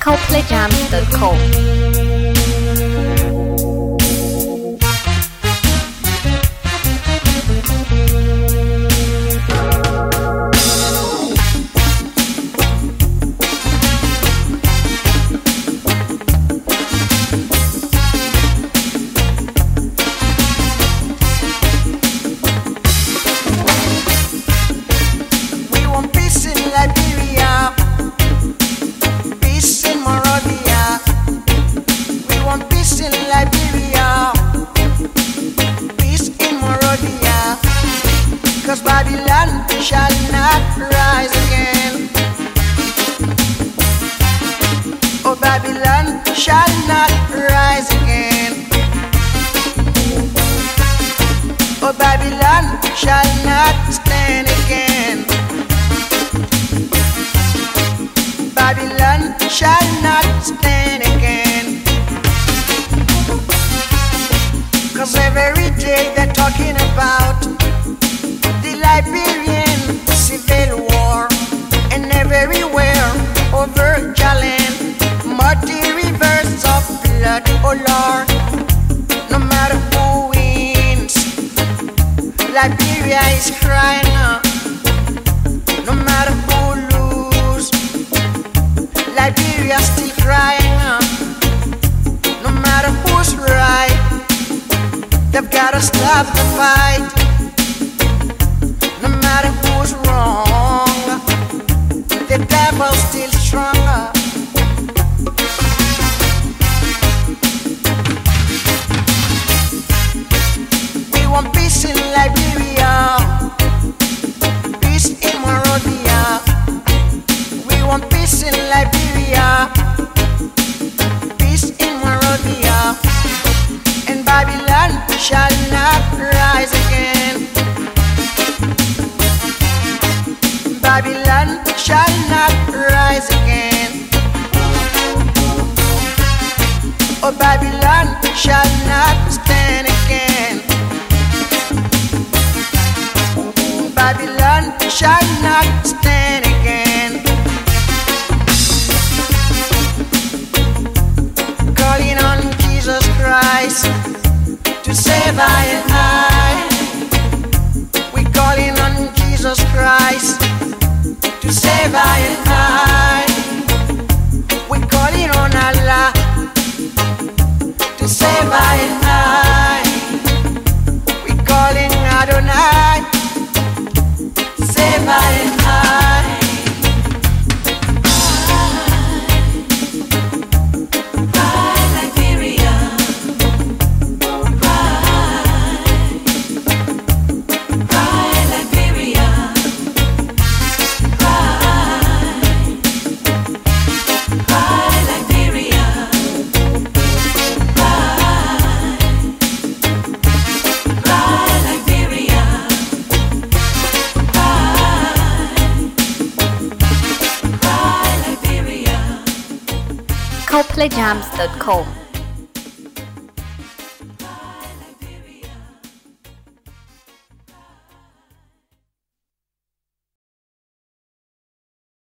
ColdplayJams.com. Cause Babylon shall not rise again. Oh, Babylon shall not rise again. Oh, Babylon shall not stand again. Babylon shall not stand again. Cause every day they're talking about the Liberian Civil War, and everywhere over Jalan, muddy rivers of blood, oh Lord. No matter who wins, Liberia is crying out. No matter who loses, Liberia still crying out. No matter who's right, they've gotta stop the fight. No matter who's wrong, the devil's still stronger. We want peace in Liberia, peace in Monrovia. We want peace in Liberia, peace in Monrovia. And Babylon shall not rise again. Babylon shall not rise again. Oh, Babylon shall not stand again. Babylon shall not stand again. Calling on Jesus Christ to save I and I. We calling on Jesus Christ to save I and I. We're calling on Allah to save I and I. We're calling Adonai to save I and I. Cry, Liberia, cry, Liberia. ColdplayJams.com.